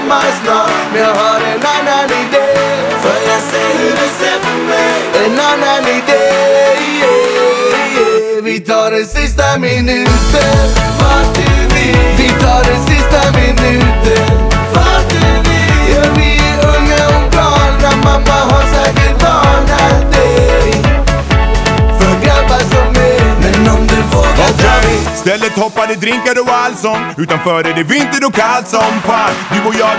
hemma snart. Men jag har en annan idé. För jag ser hur du ser på mig. En annan idé, yeah. Vi tar den sista minuten, vart du vill. Vi tar den sista minuten, vart du vill. Ja, vi är unga och galna, mamma har säkert varnat dig. För grabbar som är, men om du vågar dra vi. Stället hoppade drinkar och allsång. Utanför är det vinter och kallt som fan. Du och jag